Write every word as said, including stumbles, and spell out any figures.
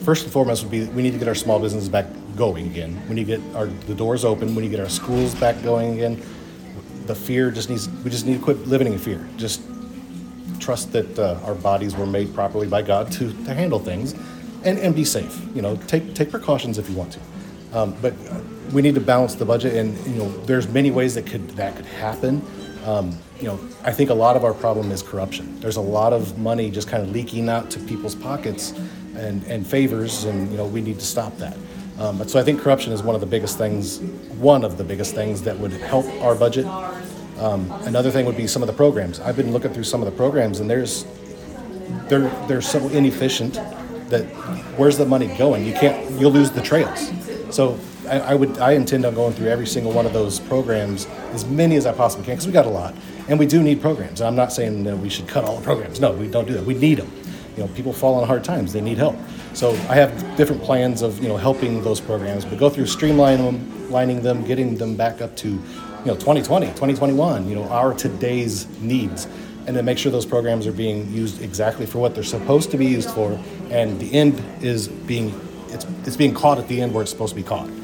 First and foremost would be we need to get our small businesses back going again. We need to get our the doors open. We need to get our schools back going again. The fear just needs, we just need to quit living in fear. Just trust that uh, our bodies were made properly by God to, to handle things and, and be safe. You know, take take precautions if you want to. Um, but we need to balance the budget, and you know, there's many ways that could that could happen. Um, you know, I think a lot of our problem is corruption. There's a lot of money just kind of leaking out to people's pockets and, and favors, and you know, we need to stop that. Um, but so I think corruption is one of the biggest things, one of the biggest things that would help our budget. Um, another thing would be some of the programs. I've been looking through some of the programs, and there's they're they're so inefficient that where's the money going? You can't, you'll lose the trails. So I, I would I intend on going through every single one of those programs, as many as I possibly can, because we got a lot, and we do need programs. And I'm not saying that we should cut all the programs. No, we don't do that. We need them. You know, people fall on hard times. They need help. So I have different plans of, you know, helping those programs, but go through streamlining them, lining them, getting them back up to, you know, twenty twenty, twenty twenty-one, you know, our today's needs, and then make sure those programs are being used exactly for what they're supposed to be used for, and the end is being, it's it's being caught at the end where it's supposed to be caught.